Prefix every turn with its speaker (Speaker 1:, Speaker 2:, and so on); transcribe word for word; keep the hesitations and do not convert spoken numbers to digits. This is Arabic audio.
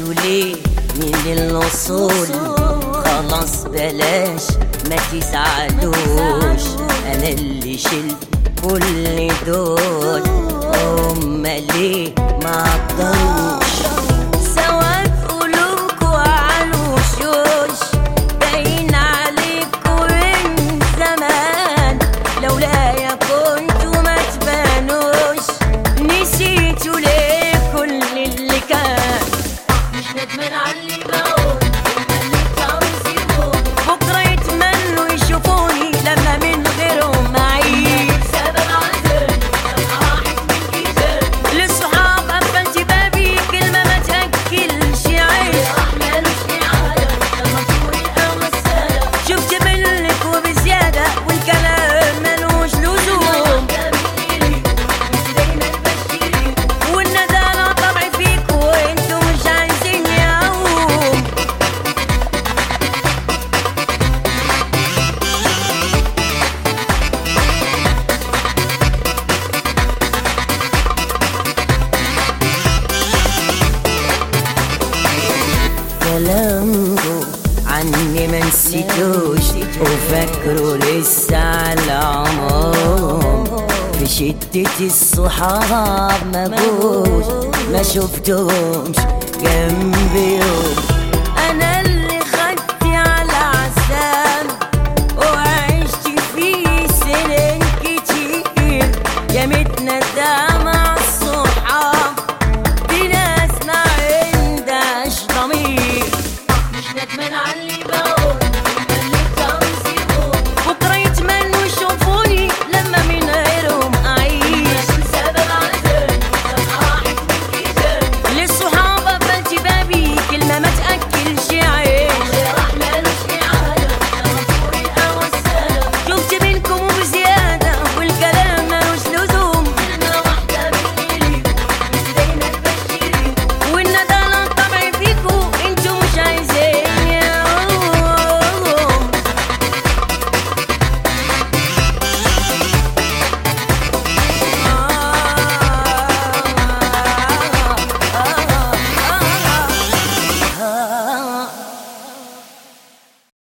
Speaker 1: ليه من الوصول؟ خلاص بلاش ما تزعلوش، انا اللي شلت كل دول، هما ليه ما قدروش؟ سوا بقلوبكوا عالوشوش، باين عليكوا من زمان، لولايا كنتوا ما تبانوش، نسيتوا ليه كل اللي كان؟ مش ندمان على اللي بقول، اللي تعوزيهم بكره يتمنوا يشوفوني لما من غيرهم معيش سبب عذاب، راحت من ايدك للصحاب قفلت بابي، كلمه ما تاكلش عيش، راح مالوش اعاده لما تقول القهوه الساده، شفت منك وبزياده والكلام مالوش لزوم، والندالة طبعي فيك وانتو مش عايزين يقوم. كلامكو عني ما نسيتوش، وفاكروا لسه على عمرهم، في شدة الصحاب ما جوش، ما شفتهمش جنبيهم، انا اللي خدت على عذاب وعشت فيه سنين كتير، يا متندمة